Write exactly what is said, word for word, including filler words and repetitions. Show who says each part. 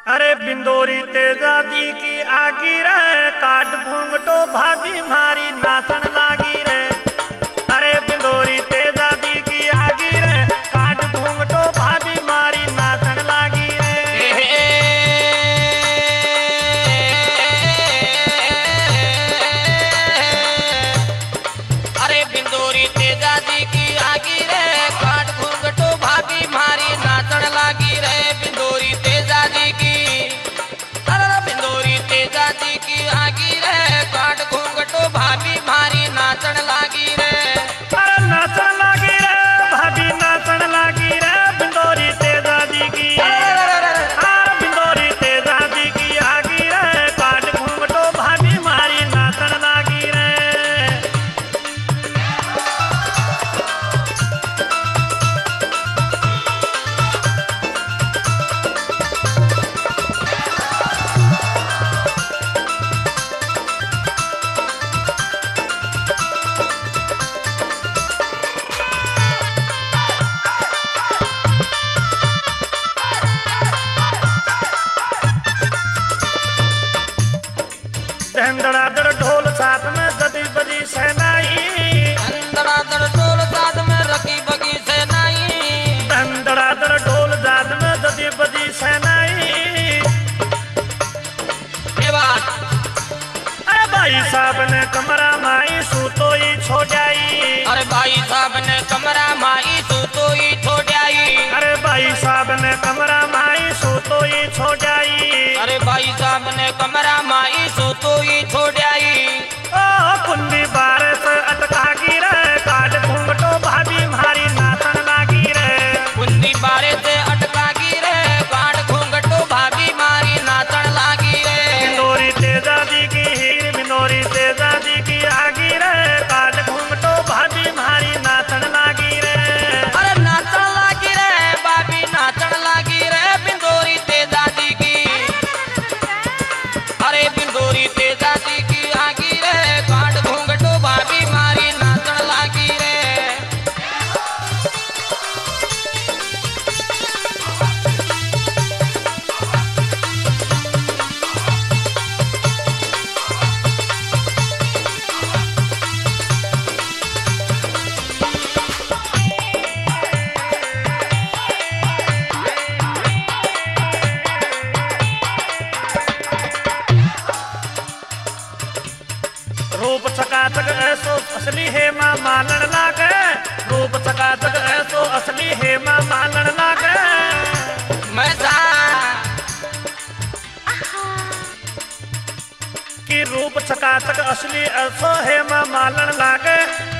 Speaker 1: अरे बिंदोरी तेजा दी की आगी रे, काट घूंघटो भाभी मारी नाचन लागी रे। अरे बिंदोरी तेजा दी की आगी रे, काट घूंघटो भाभी मारी नाचन लागी रे।
Speaker 2: अरे बिंदोरी तेजा दी की आगी रे, काट घूंघटो भाभी मारी नाचन लागी रे। बिंदोरी तेजा दी की तेजा दी की आगी रे, काट घूंघटो भाभी मारी नाचन लागी रे।
Speaker 1: अरे नाचन लागी रे भाभी नाचन लागी रे, बिंदोरी तेजा दी की। हाँ बिंदोरी तेजा दी की आगी रे, काट घूंघटो भाभी मारी नाचन लागी रे। धड़ाधड़ ढोल साथ में ददी बजी सहनाई,
Speaker 2: धड़ाधड़ ढोल साथ में रखी बगी सहनाई।
Speaker 1: धड़ाधड़ ढोल साथ में ददी बजी सहनाई।
Speaker 2: ये बात
Speaker 1: अरे भाई साहब ने कमरा माई सूतो ही छोड़ाई।
Speaker 2: अरे भाई साहब ने कमरा माई सूतो ही छोड़ाई।
Speaker 1: अरे भाई साहब ने कमरा माई सूतो ही छोड़ाई।
Speaker 2: अरे भाई साहब ने कमरा माई सूतो ही छोड़ाई।
Speaker 1: ओ कुंडी बारे से अटका गिरे, काट घूंघटो भाभी मारी नाचन लागी रे।
Speaker 2: कुंडी बारे से अटका गिरे, काट घूंघटो भाभी मारी नाचन लागी रे।
Speaker 1: बिंदोरी तेजा दी की हीर, बिंदोरी तेजा दी की आगी रे, काट घूंघटो भाभी मारी नाचन लागी रे।
Speaker 2: अरे नाचन लागी रे भाभी नाचन लागी रे, बिंदोरी तेजा दी की। अरे बिंदोरी तेजा दी की आगी रे, काट घूंघटो भाभी मारी नाचन लागी रे।
Speaker 1: रूप चकाचक ऐसो असली हेमा मालन लागे, रूप चकाचक ऐसो असली हेमा मालन लागे।
Speaker 2: मैं सा
Speaker 1: कि रूप चकाचक असली ऐसो हेमा मालन लागे।